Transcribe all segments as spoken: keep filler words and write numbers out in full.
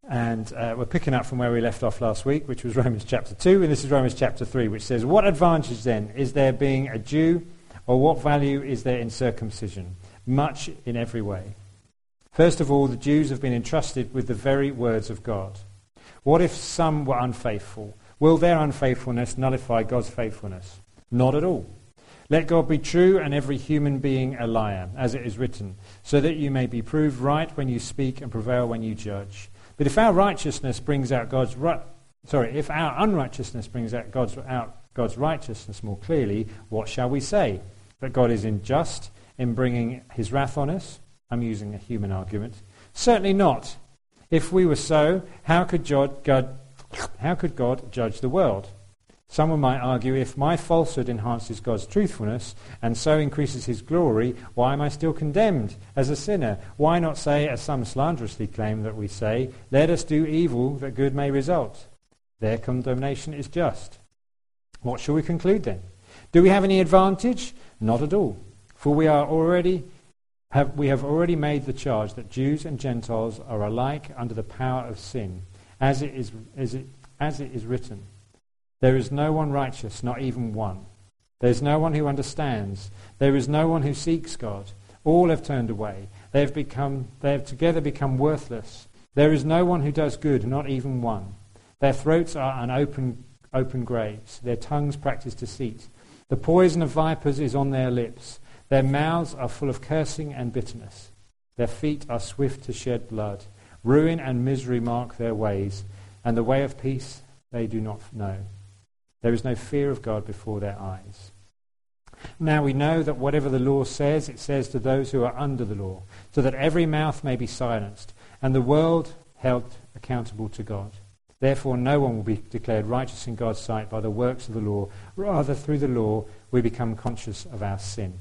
And uh, we're picking up from where we left off last week, which was Romans chapter two, and this is Romans chapter three, which says, "What advantage then is there being a Jew, or what value is there in circumcision? Much in every way. First of all, the Jews have been entrusted with the very words of God. What if some were unfaithful? Will their unfaithfulness nullify God's faithfulness? Not at all. Let God be true and every human being a liar, as it is written, so that you may be proved right when you speak and prevail when you judge. But if our righteousness brings out God's ri- sorry, if our unrighteousness brings out God's out God's righteousness more clearly, what shall we say? That God is unjust in bringing his wrath on us?" I'm using a human argument. "Certainly not. If we were so, how could God, God how could God judge the world? Someone might argue, if my falsehood enhances God's truthfulness and so increases his glory, why am I still condemned as a sinner? Why not say, as some slanderously claim that we say, let us do evil that good may result? Their condemnation is just. What shall we conclude then? Do we have any advantage? Not at all. For we are already have, we have already made the charge that Jews and Gentiles are alike under the power of sin, as it is, as it, as it is written. There is no one righteous, not even one. There is no one who understands. There is no one who seeks God. All have turned away. They have become, they have together become worthless. There is no one who does good, not even one. Their throats are an open, open graves. Their tongues practice deceit. The poison of vipers is on their lips. Their mouths are full of cursing and bitterness. Their feet are swift to shed blood. Ruin and misery mark their ways, and the way of peace they do not know. There is no fear of God before their eyes. Now we know that whatever the law says, it says to those who are under the law, so that every mouth may be silenced, and the world held accountable to God. Therefore no one will be declared righteous in God's sight by the works of the law. Rather, through the law, we become conscious of our sin.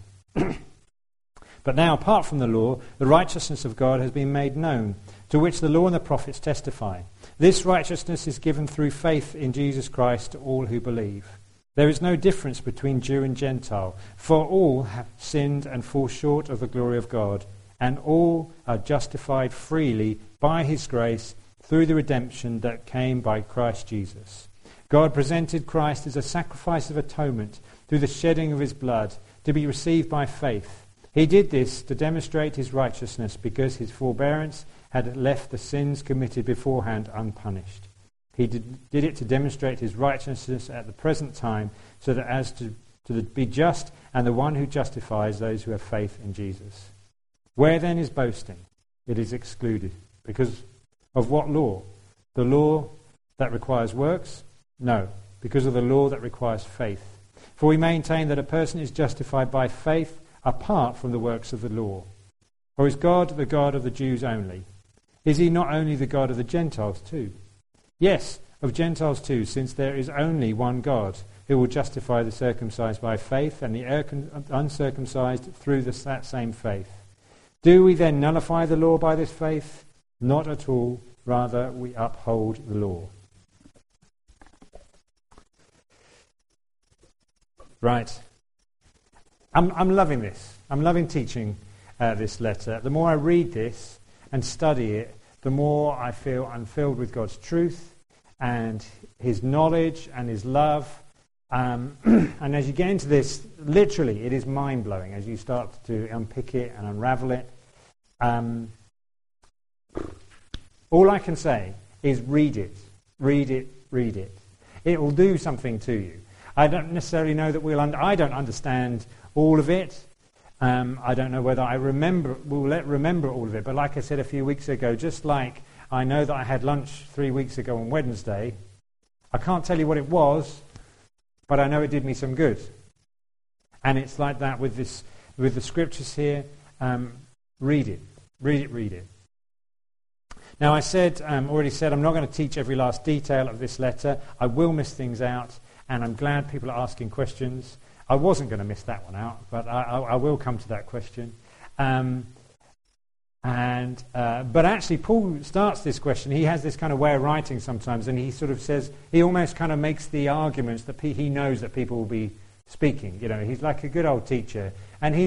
But now, apart from the law, the righteousness of God has been made known, to which the law and the prophets testify. This righteousness is given through faith in Jesus Christ to all who believe. There is no difference between Jew and Gentile, for all have sinned and fall short of the glory of God, and all are justified freely by his grace through the redemption that came by Christ Jesus. God presented Christ as a sacrifice of atonement through the shedding of his blood to be received by faith. He did this to demonstrate his righteousness because his forbearance had left the sins committed beforehand unpunished. He did, did it to demonstrate his righteousness at the present time, so that as to, to be just and the one who justifies those who have faith in Jesus. Where then is boasting? It is excluded. Because of what law? The law that requires works? No, because of the law that requires faith. For we maintain that a person is justified by faith apart from the works of the law. Or is God the God of the Jews only? Is he not only the God of the Gentiles too? Yes, of Gentiles too, since there is only one God, who will justify the circumcised by faith and the uncircumcised through this, that same faith. Do we then nullify the law by this faith? Not at all, rather we uphold the law. Right. I'm, I'm loving this. I'm loving teaching uh, this letter. The more I read this and study it, the more I feel I'm filled with God's truth and his knowledge and his love. Um, and as you get into this, literally, it is mind-blowing as you start to unpick it and unravel it. Um, all I can say is read it, read it, read it. It will do something to you. I don't necessarily know that we'll... Un- I don't understand all of it. Um, I don't know whether I remember, will let remember all of it. But like I said a few weeks ago, just like I know that I had lunch three weeks ago on Wednesday, I can't tell you what it was, but I know it did me some good. And it's like that with this, with the scriptures here. Um, read it, read it, read it. Now I said, um, already said, I'm not going to teach every last detail of this letter. I will miss things out, and I'm glad people are asking questions. I wasn't going to miss that one out, but I, I, I will come to that question. Um, and uh, but actually, Paul starts this question. He has this kind of way of writing sometimes, and he sort of says, he almost kind of makes the arguments that pe- he knows that people will be speaking. You know, he's like a good old teacher, and he's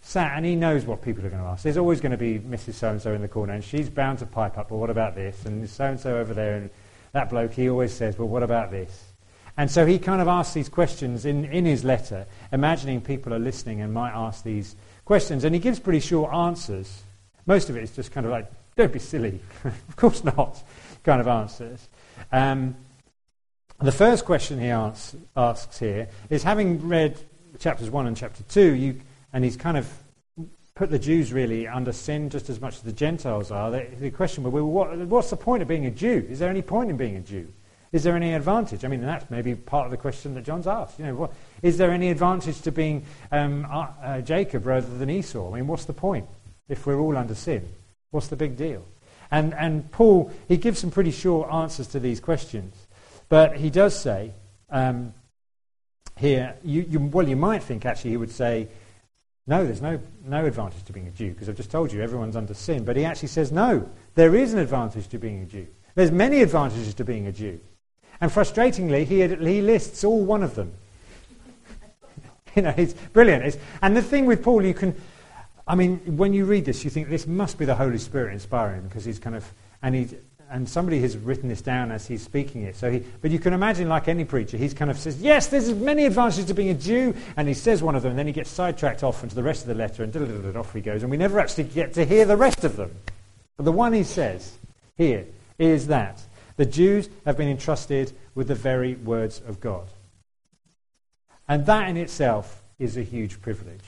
sat and he knows what people are going to ask. There's always going to be Missus So-and-so in the corner, and she's bound to pipe up, well, what about this? And so-and-so over there, and that bloke, he always says, well, what about this? And so he kind of asks these questions in, in his letter, imagining people are listening and might ask these questions. And he gives pretty short answers. Most of it is just kind of like, don't be silly. Of course not, kind of answers. Um, the first question he asks, asks here is, having read chapters one and chapter two, you, and he's kind of put the Jews really under sin just as much as the Gentiles are. The, the question, well, what, what's the point of being a Jew? Is there any point in being a Jew? Is there any advantage? I mean, that's maybe part of the question that John's asked. You know, what, is there any advantage to being um, uh, uh, Jacob rather than Esau? I mean, what's the point if we're all under sin? What's the big deal? And and Paul, he gives some pretty short answers to these questions, but he does say um, here, you, you, well, you might think actually he would say, no, there's no no advantage to being a Jew because I've just told you everyone's under sin. But he actually says, no, there is an advantage to being a Jew. There's many advantages to being a Jew. And frustratingly, he, he lists all one of them. You know, it's brilliant. It's, and the thing with Paul, you can, I mean, when you read this, you think this must be the Holy Spirit inspiring him because he's kind of, and he, and somebody has written this down as he's speaking it. So he, but you can imagine, like any preacher, he's kind of says, yes, there's many advantages to being a Jew, and he says one of them, and then he gets sidetracked off into the rest of the letter, and off he goes, and we never actually get to hear the rest of them. But the one he says here is that the Jews have been entrusted with the very words of God. And that in itself is a huge privilege.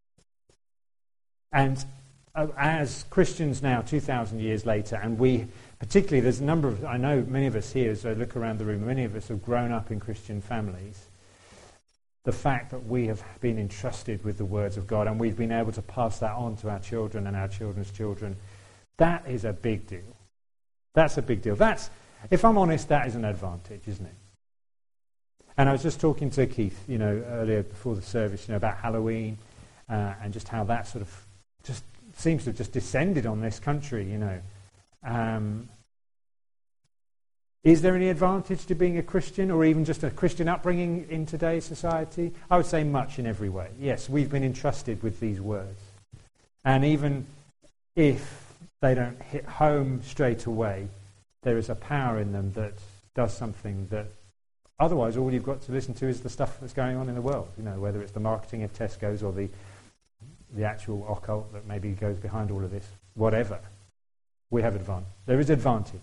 And uh, as Christians now, two thousand years later, and we, particularly, there's a number of, I know many of us here, as I look around the room, many of us have grown up in Christian families. The fact that we have been entrusted with the words of God and we've been able to pass that on to our children and our children's children, that is a big deal. That's a big deal. That's, if I'm honest, that is an advantage, isn't it? And I was just talking to Keith, you know, earlier before the service, you know, about Halloween uh, and just how that sort of just seems to have just descended on this country, you know. Um, is there any advantage to being a Christian or even just a Christian upbringing in today's society? I would say much in every way. Yes, we've been entrusted with these words. And even if they don't hit home straight away, there is a power in them that does something that otherwise all you've got to listen to is the stuff that's going on in the world, you know, whether it's the marketing of Tesco's or the the actual occult that maybe goes behind all of this, whatever. We have advantage. There is advantage.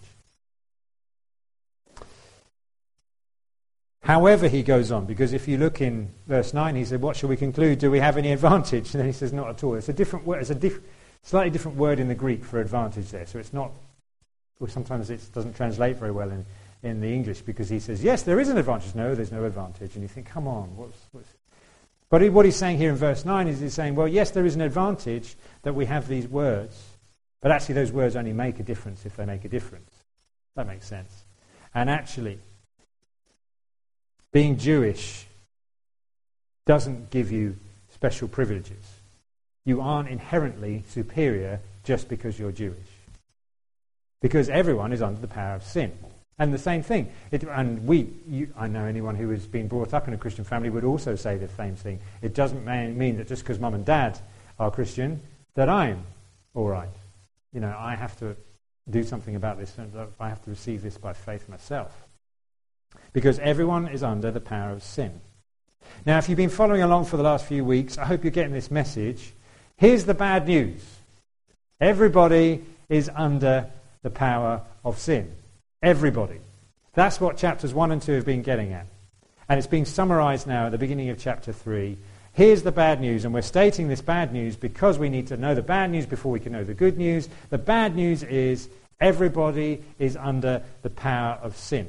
However, he goes on, because if you look in verse nine, he said, what shall we conclude? Do we have any advantage? And then he says, not at all. It's a different word. It's a diff- slightly different word in the Greek for advantage there. So it's not, or sometimes it doesn't translate very well in, in the English, because he says, yes, there is an advantage. No, there's no advantage. And you think, come on, what's... what's But he, what he's saying here in verse nine is he's saying, well, yes, there is an advantage that we have these words, but actually those words only make a difference if they make a difference. That makes sense. And actually, being Jewish doesn't give you special privileges. You aren't inherently superior just because you're Jewish. Because everyone is under the power of sin. And the same thing. It, and we, you, I know anyone who has been brought up in a Christian family would also say the same thing. It doesn't mean, mean that just because mum and dad are Christian, that I'm all right. You know, I have to do something about this, and I have to receive this by faith myself. Because everyone is under the power of sin. Now, if you've been following along for the last few weeks, I hope you're getting this message. Here's the bad news. Everybody is under the power of sin. Everybody. That's what chapters one and two have been getting at. And it's being summarized now at the beginning of chapter three. Here's the bad news, and we're stating this bad news because we need to know the bad news before we can know the good news. The bad news is everybody is under the power of sin.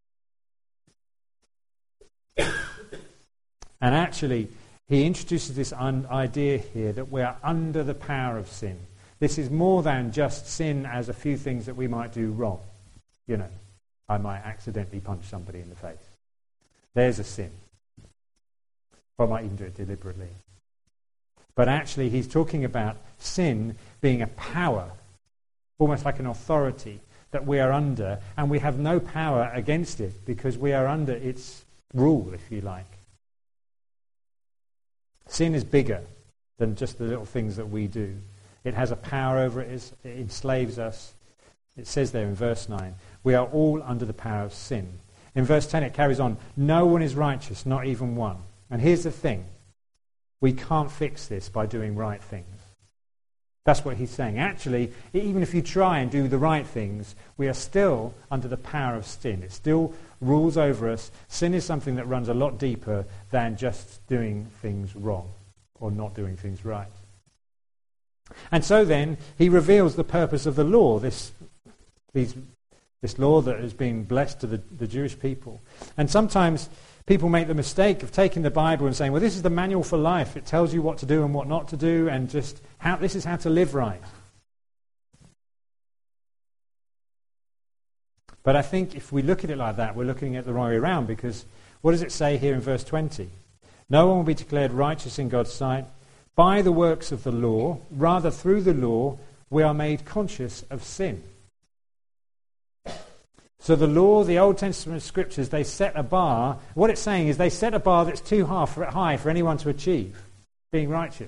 And actually, he introduces this un- idea here that we're under the power of sin. This is more than just sin as a few things that we might do wrong. You know, I might accidentally punch somebody in the face. There's a sin. Or I might even do it deliberately. But actually, he's talking about sin being a power, almost like an authority that we are under, and we have no power against it because we are under its rule, if you like. Sin is bigger than just the little things that we do. It has a power over it. It enslaves us. It says there in verse nine, we are all under the power of sin. In verse ten it carries on, no one is righteous, not even one. And here's the thing, we can't fix this by doing right things. That's what he's saying. Actually, even if you try and do the right things, we are still under the power of sin. It still rules over us. Sin is something that runs a lot deeper than just doing things wrong or not doing things right. And so then, he reveals the purpose of the law, this, these, this law that has been blessed to the, the Jewish people. And sometimes people make the mistake of taking the Bible and saying, well, this is the manual for life. It tells you what to do and what not to do, and just how this is how to live right. But I think if we look at it like that, we're looking at the wrong way around, because what does it say here in verse twenty? No one will be declared righteous in God's sight by the works of the law. Rather, through the law, we are made conscious of sin. So the law, the Old Testament scriptures, they set a bar. What it's saying is they set a bar that's too high for anyone to achieve, being righteous.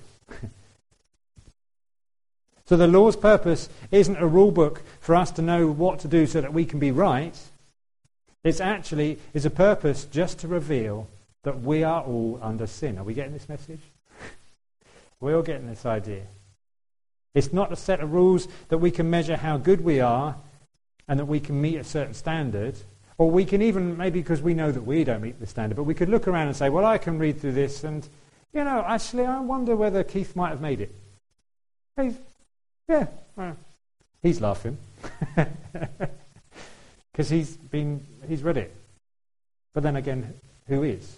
So the law's purpose isn't a rule book for us to know what to do so that we can be right. It's actually is a purpose just to reveal that we are all under sin. Are we getting this message? We're all getting this idea. It's not a set of rules that we can measure how good we are and that we can meet a certain standard. Or we can even, maybe because we know that we don't meet the standard, but we could look around and say, well, I can read through this and, you know, actually I wonder whether Keith might have made it. He's, yeah, well, he's laughing. Because he's been, he's read it. But then again, who is?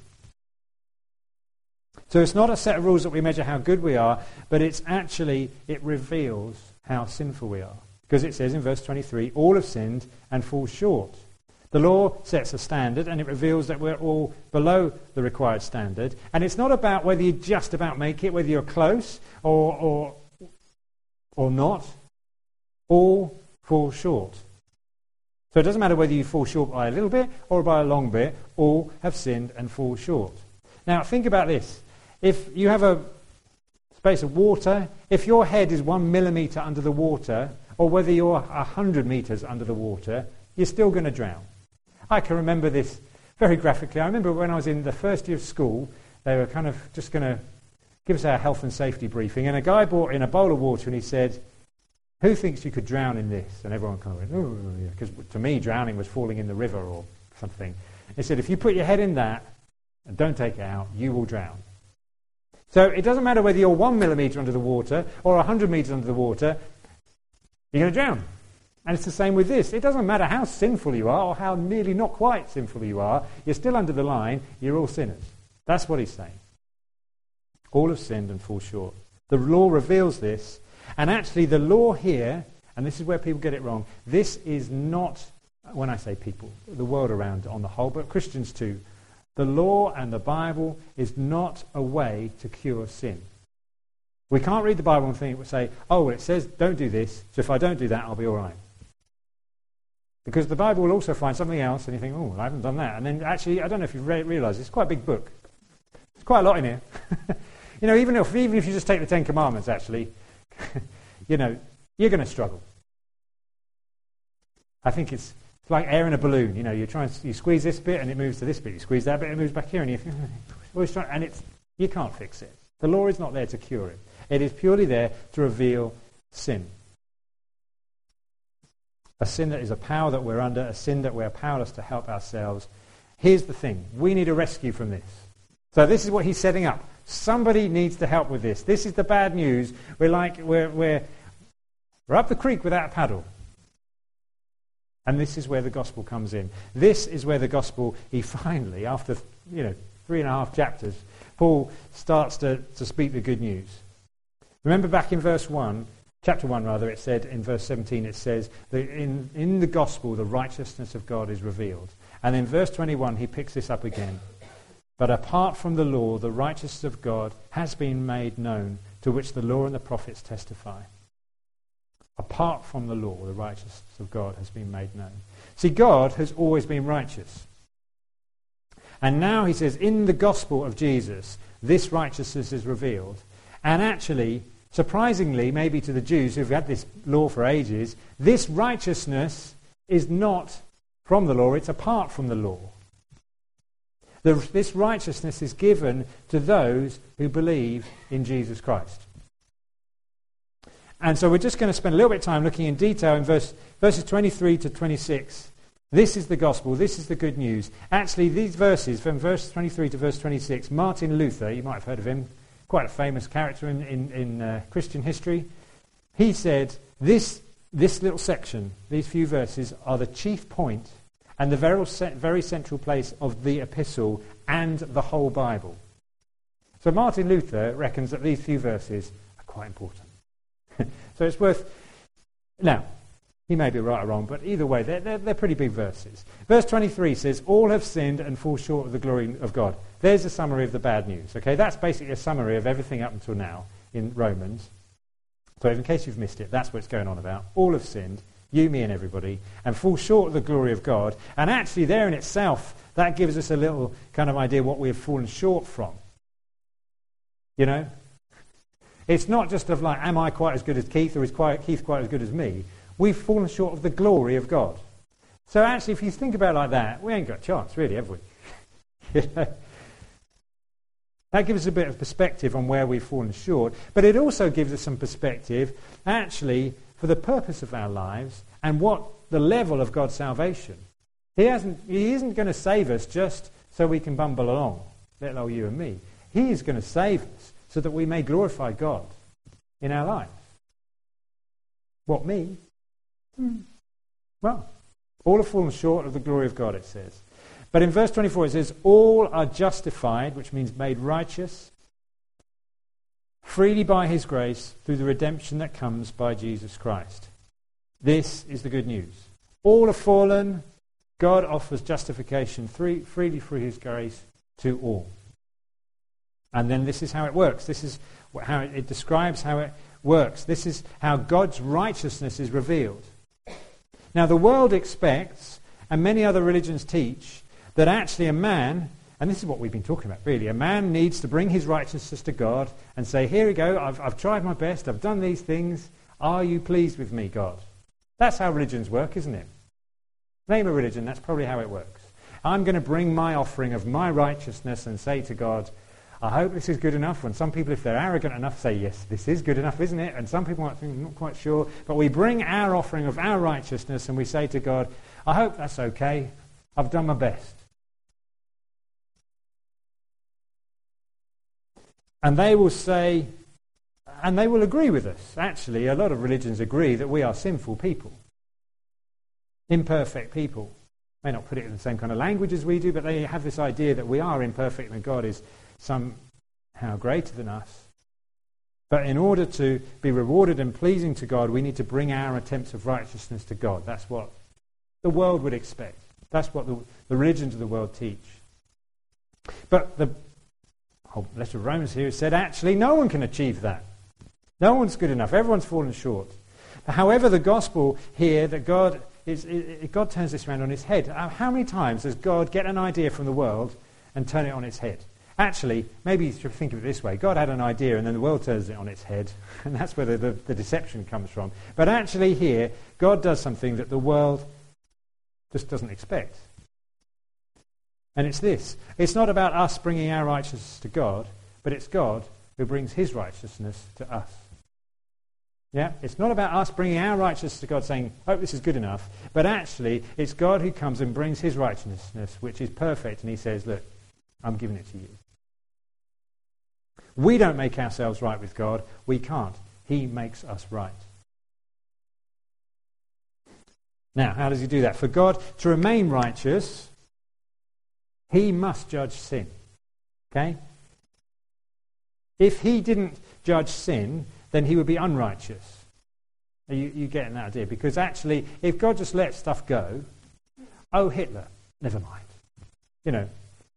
So it's not a set of rules that we measure how good we are, but it's actually, it reveals how sinful we are. Because it says in verse twenty-three, all have sinned and fall short. The law sets a standard, and it reveals that we're all below the required standard. And it's not about whether you just about make it, whether you're close or or, or not. All fall short. So it doesn't matter whether you fall short by a little bit or by a long bit. All have sinned and fall short. Now think about this. If you have a space of water, if your head is one millimetre under the water, or whether you're a hundred metres under the water, you're still going to drown. I can remember this very graphically. I remember when I was in the first year of school, they were kind of just going to give us our health and safety briefing, and a guy brought in a bowl of water and he said, who thinks you could drown in this? And everyone kind of went, oh, yeah, because to me drowning was falling in the river or something. He said, if you put your head in that and don't take it out, you will drown. So it doesn't matter whether you're one millimetre under the water or a hundred metres under the water, you're going to drown. And it's the same with this. It doesn't matter how sinful you are or how nearly not quite sinful you are, you're still under the line, you're all sinners. That's what he's saying. All have sinned and fall short. The law reveals this, and actually the law here, and this is where people get it wrong, this is not, when I say people, the world around on the whole, but Christians too, the law and the Bible is not a way to cure sin. We can't read the Bible and think, say, oh, well, it says don't do this, so if I don't do that, I'll be all right. Because the Bible will also find something else, and you think, oh, well, I haven't done that. And then actually, I don't know if you've re- realised, it's quite a big book. There's quite a lot in here. You know, even if, even if you just take the Ten Commandments, actually, you know, you're going to struggle. I think it's, it's like air in a balloon. You know, you try and you squeeze this bit, and it moves to this bit. You squeeze that bit, and it moves back here, and you think, always trying, and it's, you can't fix it. The law is not there to cure it. It is purely there to reveal sin. A sin that is a power that we're under, a sin that we're powerless to help ourselves. Here's the thing. We need a rescue from this. So this is what he's setting up. Somebody needs to help with this. This is the bad news. We're like, we're, we're, we're up the creek without a paddle. And this is where the gospel comes in. This is where the gospel, he finally, after, you know, three and a half chapters, Paul starts to, to speak the good news. Remember back in verse one, chapter one rather, it said in verse seventeen, it says that in, in the gospel the righteousness of God is revealed. And in verse twenty-one he picks this up again. But apart from the law, the righteousness of God has been made known, to which the law and the prophets testify. Apart from the law, the righteousness of God has been made known. See, God has always been righteous. And now he says, in the gospel of Jesus, this righteousness is revealed. And actually, surprisingly, maybe to the Jews who've had this law for ages, this righteousness is not from the law, it's apart from the law. The, this righteousness is given to those who believe in Jesus Christ. And so we're just going to spend a little bit of time looking in detail in verse, verses twenty-three to twenty-six. This is the gospel, this is the good news. Actually, these verses, from verse twenty-three to verse twenty-six, Martin Luther, you might have heard of him, quite a famous character in, in, in uh, Christian history, he said, this, this little section, these few verses, are the chief point and the very, very central place of the epistle and the whole Bible. So Martin Luther reckons that these few verses are quite important. So it's worth... Now, he may be right or wrong, but either way, they're, they're, they're pretty big verses. Verse twenty-three says, all have sinned and fall short of the glory of God. There's a summary of the bad news. Okay, that's basically a summary of everything up until now in Romans. So in case you've missed it, that's what it's going on about. All have sinned, you, me and everybody, and fall short of the glory of God. And actually there in itself, that gives us a little kind of idea what we have fallen short from. You know? It's not just of like, am I quite as good as Keith, or is quite, Keith quite as good as me? We've fallen short of the glory of God. So actually, if you think about it like that, we ain't got a chance, really, have we? You know? That gives us a bit of perspective on where we've fallen short, but it also gives us some perspective, actually, for the purpose of our lives and what the level of God's salvation. He hasn't. He isn't going to save us just so we can bumble along, let alone you and me. He is going to save us so that we may glorify God in our lives. What, me? Hmm. Well, all have fallen short of the glory of God, it says. But in verse twenty-four it says, all are justified, which means made righteous, freely by his grace through the redemption that comes by Jesus Christ. This is the good news. All have fallen. God offers justification free, freely through his grace to all. And then this is how it works. This is how it, it describes how it works. This is how God's righteousness is revealed. Now the world expects, and many other religions teach, that actually a man, and this is what we've been talking about really, a man needs to bring his righteousness to God and say, here we go, I've, I've tried my best, I've done these things, are you pleased with me, God? That's how religions work, isn't it? Name a religion, that's probably how it works. I'm going to bring my offering of my righteousness and say to God, I hope this is good enough. And some people, if they're arrogant enough, say, yes, this is good enough, isn't it? And some people might think, I'm not quite sure. But we bring our offering of our righteousness and we say to God, I hope that's okay. I've done my best. And they will say, and they will agree with us. Actually, a lot of religions agree that we are sinful people. Imperfect people. May not put it in the same kind of language as we do, but they have this idea that we are imperfect and God is somehow greater than us. But in order to be rewarded and pleasing to God, we need to bring our attempts of righteousness to God. That's what the world would expect. That's what the, the religions of the world teach. But the whole letter of Romans here said, actually, no one can achieve that. No one's good enough. Everyone's fallen short. However, the gospel here, that God is, it, God turns this around on its head. How many times does God get an idea from the world and turn it on its head? Actually, maybe you should think of it this way. God had an idea and then the world turns it on its head. And that's where the, the, the deception comes from. But actually here, God does something that the world just doesn't expect. And it's this. It's not about us bringing our righteousness to God, but it's God who brings his righteousness to us. Yeah? It's not about us bringing our righteousness to God saying, hope this is good enough. But actually, it's God who comes and brings his righteousness, which is perfect. And he says, look, I'm giving it to you. We don't make ourselves right with God. We can't. He makes us right. Now, how does he do that? For God to remain righteous, he must judge sin. Okay? If he didn't judge sin, then he would be unrighteous. Are you, you getting that idea? Because actually, if God just lets stuff go, oh, Hitler, never mind. You know,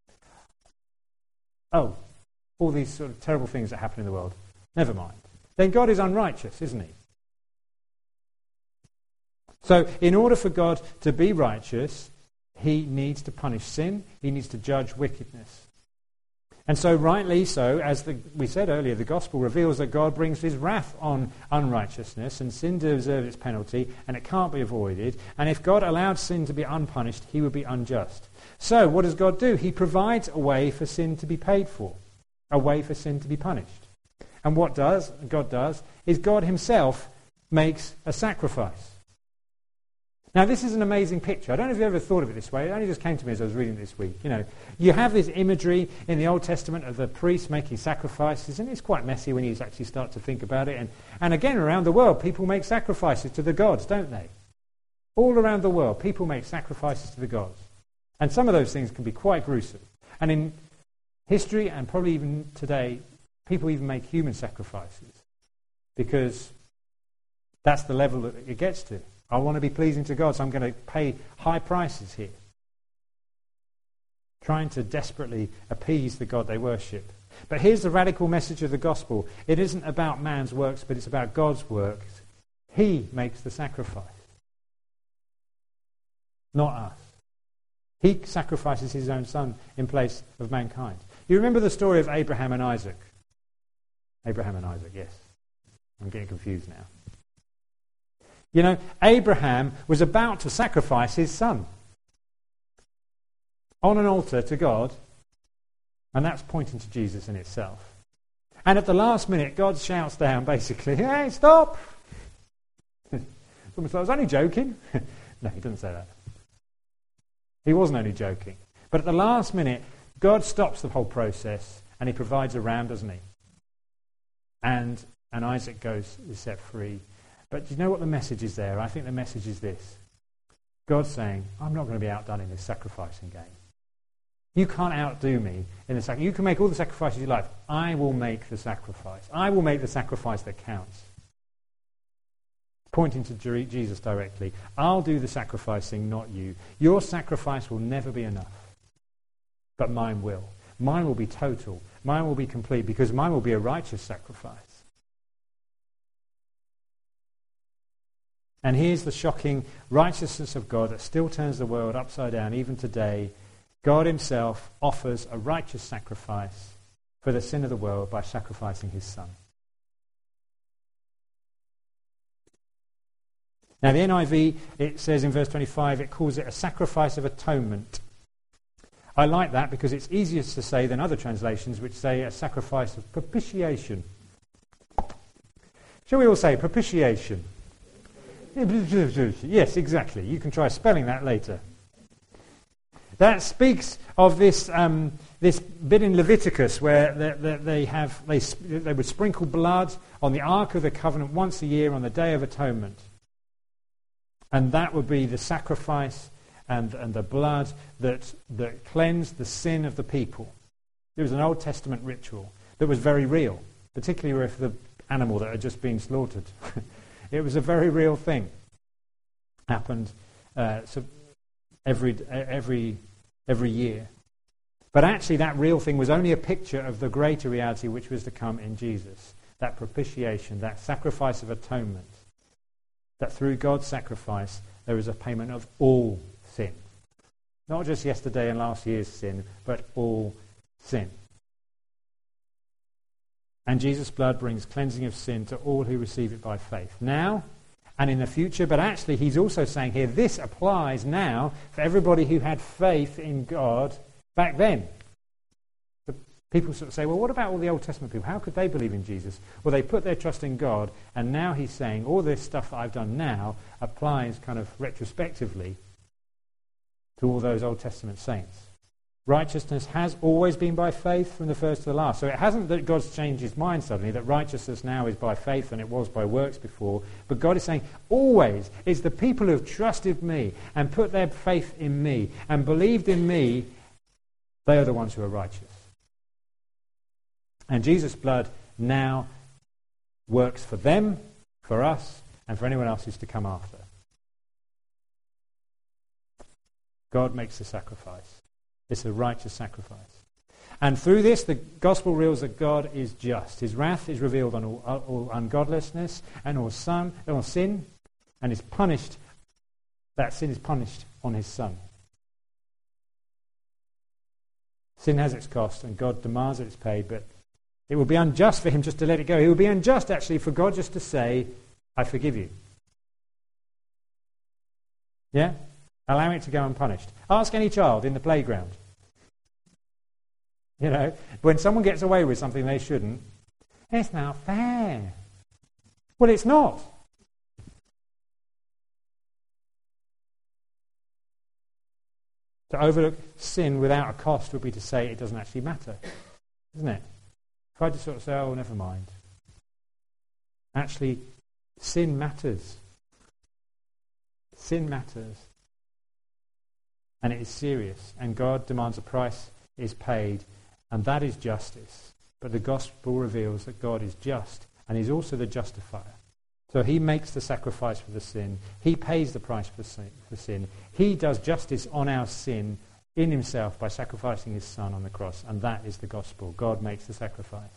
oh, all these sort of terrible things that happen in the world, never mind. Then God is unrighteous, isn't he? So, in order for God to be righteous, he needs to punish sin. He needs to judge wickedness. And so, rightly so, as the, we said earlier, the gospel reveals that God brings his wrath on unrighteousness, and sin deserves its penalty, and it can't be avoided. And if God allowed sin to be unpunished, he would be unjust. So, what does God do? He provides a way for sin to be paid for, a way for sin to be punished. And what does God does is God himself makes a sacrifice. Now, this is an amazing picture. I don't know if you've ever thought of it this way. It only just came to me as I was reading it this week. You know, you have this imagery in the Old Testament of the priest making sacrifices, and it's quite messy when you actually start to think about it. And, and again, around the world, people make sacrifices to the gods, don't they? All around the world, people make sacrifices to the gods. And some of those things can be quite gruesome. And in history, and probably even today, people even make human sacrifices because that's the level that it gets to. I want to be pleasing to God, so I'm going to pay high prices here. Trying to desperately appease the God they worship. But here's the radical message of the gospel. It isn't about man's works, but it's about God's works. He makes the sacrifice. Not us. He sacrifices his own son in place of mankind. You remember the story of Abraham and Isaac? Abraham and Isaac, yes. I'm getting confused now. You know, Abraham was about to sacrifice his son on an altar to God, and that's pointing to Jesus in itself. And at the last minute, God shouts down, basically, hey, stop! It's almost like, I was only joking. No, he doesn't say that. He wasn't only joking. But at the last minute, God stops the whole process, and he provides a ram, doesn't he? And, and Isaac goes, is set free. But do you know what the message is there? I think the message is this. God's saying, I'm not going to be outdone in this sacrificing game. You can't outdo me in the sacrifice. You can make all the sacrifices you like. I will make the sacrifice. I will make the sacrifice that counts. Pointing to Jesus directly. I'll do the sacrificing, not you. Your sacrifice will never be enough. But mine will. Mine will be total. Mine will be complete because mine will be a righteous sacrifice. And here's the shocking righteousness of God that still turns the world upside down even today. God himself offers a righteous sacrifice for the sin of the world by sacrificing his son. Now the N I V, it says in verse twenty-five, it calls it a sacrifice of atonement. I like that because it's easier to say than other translations which say a sacrifice of propitiation. Shall we all say propitiation? Yes, exactly. You can try spelling that later. That speaks of this um, this bit in Leviticus where they, they, they have they they would sprinkle blood on the Ark of the Covenant once a year on the Day of Atonement, and that would be the sacrifice and and the blood that that cleansed the sin of the people. It was an Old Testament ritual that was very real, particularly with the animal that had just been slaughtered. It was a very real thing. Happened uh, so every every every year. But actually that real thing was only a picture of the greater reality which was to come in Jesus. That propitiation, that sacrifice of atonement. That through God's sacrifice there is a payment of all sin. Not just yesterday and last year's sin, but all sin. And Jesus' blood brings cleansing of sin to all who receive it by faith. Now and in the future, but actually he's also saying here, this applies now for everybody who had faith in God back then. The people sort of say, well, what about all the Old Testament people? How could they believe in Jesus? Well, they put their trust in God, and now he's saying all this stuff that I've done now applies kind of retrospectively to all those Old Testament saints. Righteousness has always been by faith from the first to the last. So it hasn't that God's changed his mind suddenly, that righteousness now is by faith and it was by works before. But God is saying, always, it's the people who have trusted me and put their faith in me and believed in me, they are the ones who are righteous. And Jesus' blood now works for them, for us, and for anyone else who's to come after. God makes the sacrifice. It's a righteous sacrifice. And through this, the gospel reveals that God is just. His wrath is revealed on all, all ungodlessness and all, son, all sin, and is punished. That sin is punished on his son. Sin has its cost, and God demands that it's paid, but it would be unjust for him just to let it go. It would be unjust, actually, for God just to say, I forgive you. Yeah? Allow it to go unpunished. Ask any child in the playground. You know, when someone gets away with something they shouldn't, it's not fair. Well, it's not. To overlook sin without a cost would be to say it doesn't actually matter, isn't it? If I just sort of say, oh, never mind. Actually, sin matters. Sin matters. And it is serious. And God demands a price is paid, and that is justice. But the gospel reveals that God is just, and he's also the justifier. So he makes the sacrifice for the sin. He pays the price for sin, for sin. He does justice on our sin in himself by sacrificing his son on the cross. And that is the gospel. God makes the sacrifice.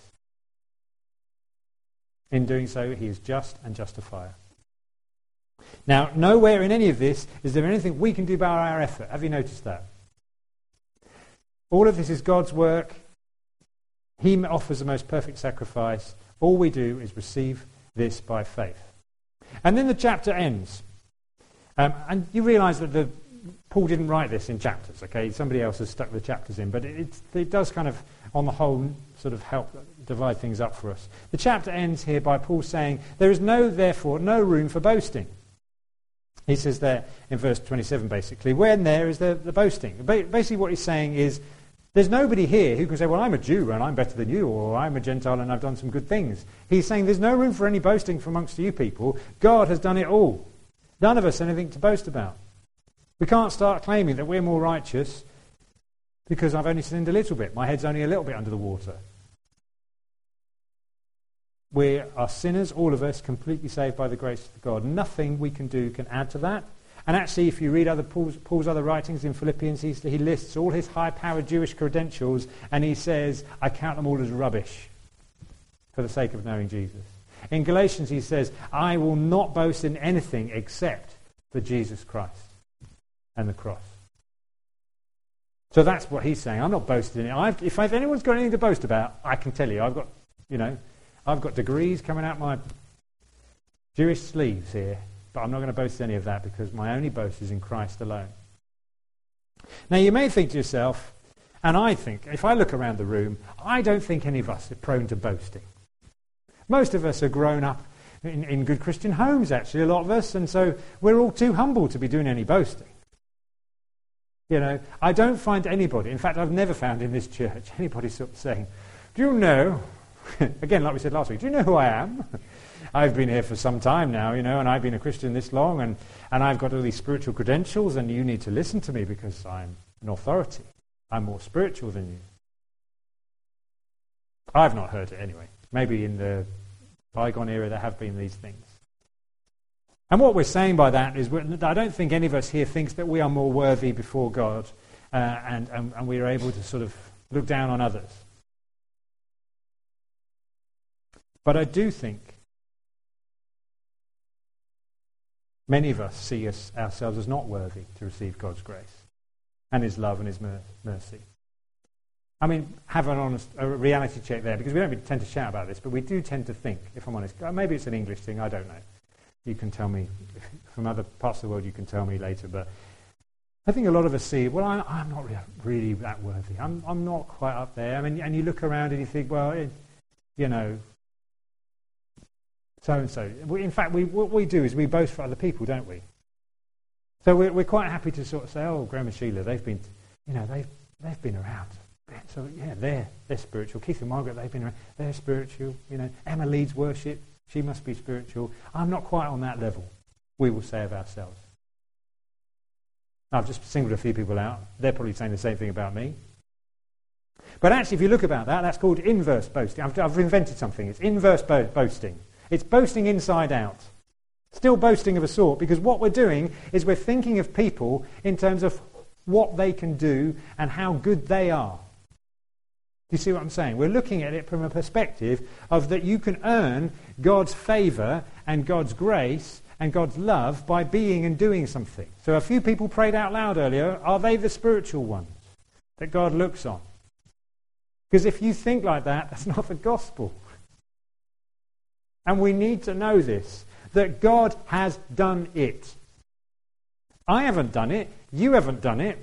In doing so, he is just and justifier. Now, nowhere in any of this is there anything we can do by our effort. Have you noticed that? All of this is God's work. He offers the most perfect sacrifice. All we do is receive this by faith. And then the chapter ends. Um, and you realise that the, Paul didn't write this in chapters, okay? Somebody else has stuck the chapters in. But it, it does kind of, on the whole, sort of help divide things up for us. The chapter ends here by Paul saying, there is no, therefore, no room for boasting. He says there in verse twenty-seven, basically, when there is the, the boasting. Basically what he's saying is, there's nobody here who can say, well, I'm a Jew and I'm better than you, or I'm a Gentile and I've done some good things. He's saying there's no room for any boasting from amongst you people. God has done it all. None of us have anything to boast about. We can't start claiming that we're more righteous because I've only sinned a little bit. My head's only a little bit under the water. We are sinners, all of us, completely saved by the grace of God. Nothing we can do can add to that. And actually, if you read other Paul's, Paul's other writings in Philippians, he, he lists all his high-powered Jewish credentials, and he says, I count them all as rubbish for the sake of knowing Jesus. In Galatians, he says, I will not boast in anything except for Jesus Christ and the cross. So that's what he's saying. I'm not boasting in it. I've, if I've, anyone's got anything to boast about, I can tell you, I've got, you know, I've got degrees coming out my Jewish sleeves here. But I'm not going to boast any of that because my only boast is in Christ alone. Now you may think to yourself, and I think, if I look around the room, I don't think any of us are prone to boasting. Most of us are grown up in, in good Christian homes, actually, a lot of us, and so we're all too humble to be doing any boasting. You know, I don't find anybody, in fact, I've never found in this church anybody sort of saying, do you know, again, like we said last week, do you know who I am? I've been here for some time now, you know, and I've been a Christian this long, and, and I've got all these spiritual credentials, and you need to listen to me because I'm an authority. I'm more spiritual than you. I've not heard it anyway. Maybe in the bygone era there have been these things. And what we're saying by that is, I don't think any of us here thinks that we are more worthy before God, uh, and, and, and we are able to sort of look down on others. But I do think many of us see us, ourselves as not worthy to receive God's grace and his love and his mer- mercy. I mean, have an honest a reality check there, because we don't tend to shout about this, but we do tend to think, if I'm honest, maybe it's an English thing, I don't know. You can tell me, from other parts of the world you can tell me later, but I think a lot of us see, well, I, I'm not really, really that worthy. I'm, I'm not quite up there. I mean, and you look around and you think, well, it, you know, so-and-so. We, in fact, we, what we do is we boast for other people, don't we? So we're, we're quite happy to sort of say, oh, Graham and Sheila, they've been, you know, they've, they've been around. So, yeah, they're, they're spiritual. Keith and Margaret, they've been around. They're spiritual. You know, Emma leads worship. She must be spiritual. I'm not quite on that level, we will say of ourselves. I've just singled a few people out. They're probably saying the same thing about me. But actually, if you look about that, that's called inverse boasting. I've, I've invented something. It's inverse bo- boasting. It's boasting inside out. Still boasting of a sort, because what we're doing is we're thinking of people in terms of what they can do and how good they are. Do you see what I'm saying? We're looking at it from a perspective of that you can earn God's favour and God's grace and God's love by being and doing something. So a few people prayed out loud earlier. Are they the spiritual ones that God looks on? Because if you think like that, that's not the gospel. And we need to know this, that God has done it. I haven't done it. You haven't done it.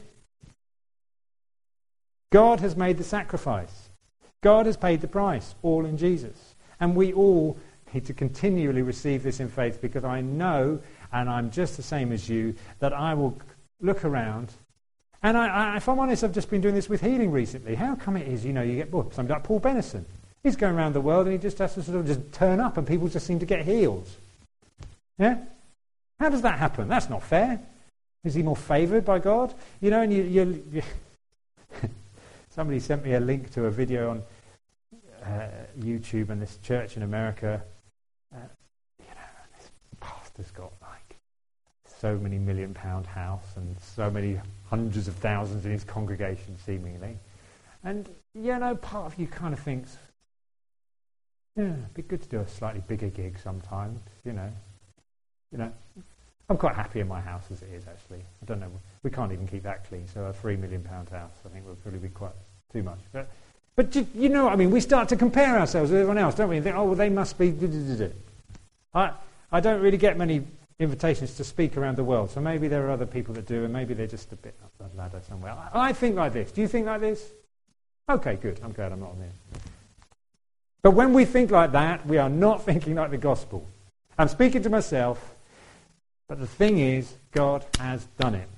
God has made the sacrifice. God has paid the price, all in Jesus. And we all need to continually receive this in faith, because I know, and I'm just the same as you, that I will look around. And I, I, if I'm honest, I've just been doing this with healing recently. How come it is, you know, you get, well, somebody like Paul Benison. He's going around the world and he just has to sort of just turn up and people just seem to get healed. Yeah? How does that happen? That's not fair. Is he more favoured by God? You know, and you... you, you somebody sent me a link to a video on uh, YouTube, and this church in America, uh, you know, this pastor's got like so many million pound house and so many hundreds of thousands in his congregation, seemingly. And, you know, part of you kind of thinks, yeah, it'd be good to do a slightly bigger gig sometimes, you know. You know, I'm quite happy in my house as it is, actually. I don't know, we can't even keep that clean, so a three million pound house, I think, would probably be quite too much. But, but you, you know what I mean, we start to compare ourselves with everyone else, don't we? And think, oh, well, they must be... I, I don't really get many invitations to speak around the world, so maybe there are other people that do, and maybe they're just a bit up the ladder somewhere. I, I think like this. Do you think like this? Okay, good. I'm glad I'm not on there. But when we think like that, we are not thinking like the gospel. I'm speaking to myself, but the thing is, God has done it.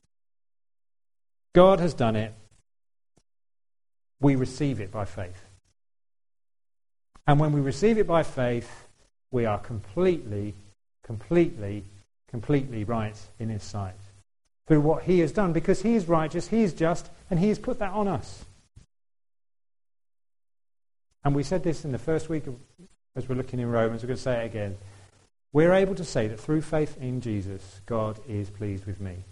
God has done it. We receive it by faith. And when we receive it by faith, we are completely, completely, completely right in his sight through what he has done, because he is righteous, he is just, and he has put that on us. And we said this in the first week of, as we're looking in Romans, we're going to say it again. We're able to say that through faith in Jesus, God is pleased with me.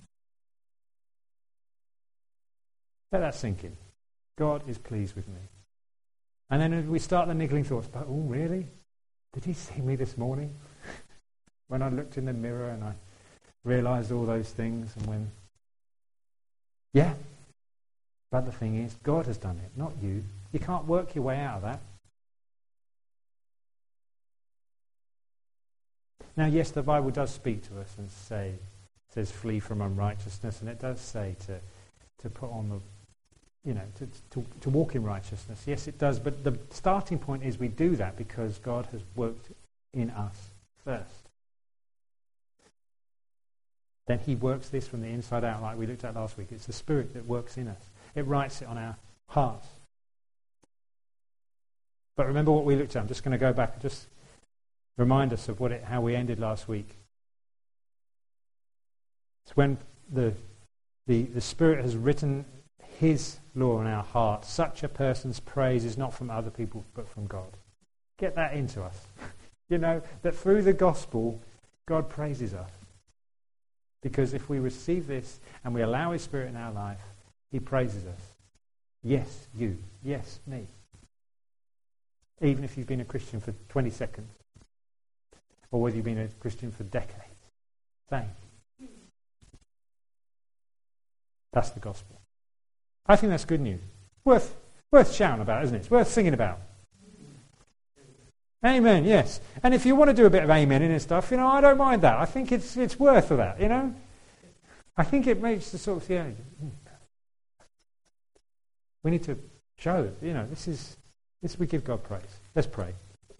Let that sink in. God is pleased with me. And then we start the niggling thoughts, but oh, really? Did he see me this morning? When I looked in the mirror and I realised all those things, and when... Yeah. But the thing is, God has done it, not you. You can't work your way out of that. Now, yes, the Bible does speak to us and say, says flee from unrighteousness, and it does say to to put on the, you know, to, to to walk in righteousness. Yes, it does, but the starting point is we do that because God has worked in us first. Then he works this from the inside out, like we looked at last week. It's the Spirit that works in us. It writes it on our hearts. But remember what we looked at. I'm just going to go back and just remind us of what it, how we ended last week. It's when the, the, the Spirit has written his law in our hearts. Such a person's praise is not from other people, but from God. Get that into us. You know, that through the gospel, God praises us. Because if we receive this and we allow his Spirit in our life, he praises us. Yes, you. Yes, me. Even if you've been a Christian for twenty seconds. Or whether you've been a Christian for decades. Same. That's the gospel. I think that's good news. Worth, worth shouting about, isn't it? It's worth singing about. Amen, yes. And if you want to do a bit of amen and stuff, you know, I don't mind that. I think it's it's worth of that, you know. I think it makes the sort of, yeah, we need to show, you know, this is, this we give God praise. Let's pray.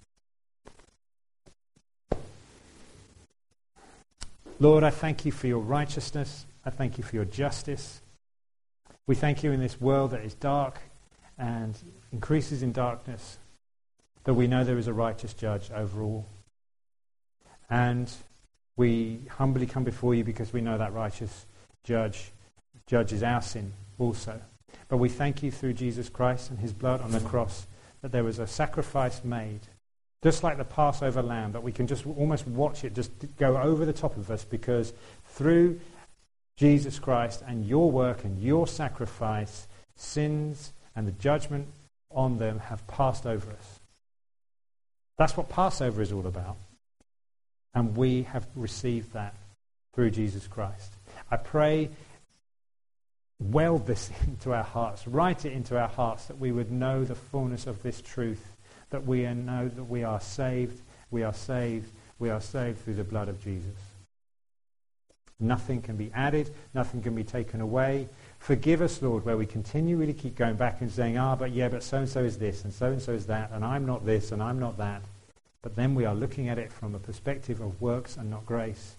Lord, I thank you for your righteousness. I thank you for your justice. We thank you in this world that is dark and increases in darkness, that we know there is a righteous judge over all. And we humbly come before you because we know that righteous judge judges our sin also. But we thank you through Jesus Christ and his blood on the cross that there was a sacrifice made, just like the Passover lamb, that we can just almost watch it just go over the top of us, because through Jesus Christ and your work and your sacrifice, sins and the judgment on them have passed over us. That's what Passover is all about. And we have received that through Jesus Christ. I pray weld this into our hearts, write it into our hearts, that we would know the fullness of this truth, that we know that we are saved, we are saved, we are saved through the blood of Jesus. Nothing can be added, nothing can be taken away. Forgive us, Lord, where we continually keep going back and saying, ah, but yeah, but so-and-so is this, and so-and-so is that, and I'm not this, and I'm not that. But then we are looking at it from a perspective of works and not grace.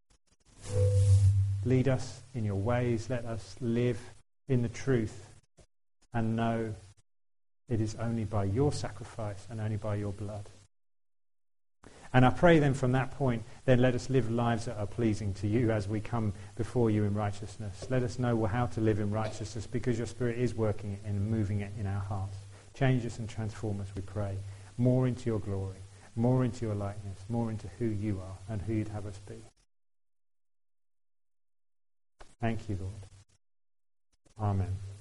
Lead us in your ways. Let us live in the truth and know it is only by your sacrifice and only by your blood. And I pray then from that point, then let us live lives that are pleasing to you as we come before you in righteousness. Let us know how to live in righteousness, because your Spirit is working it and moving it in our hearts. Change us and transform us, we pray, more into your glory, more into your likeness, more into who you are and who you'd have us be. Thank you, Lord. Amen.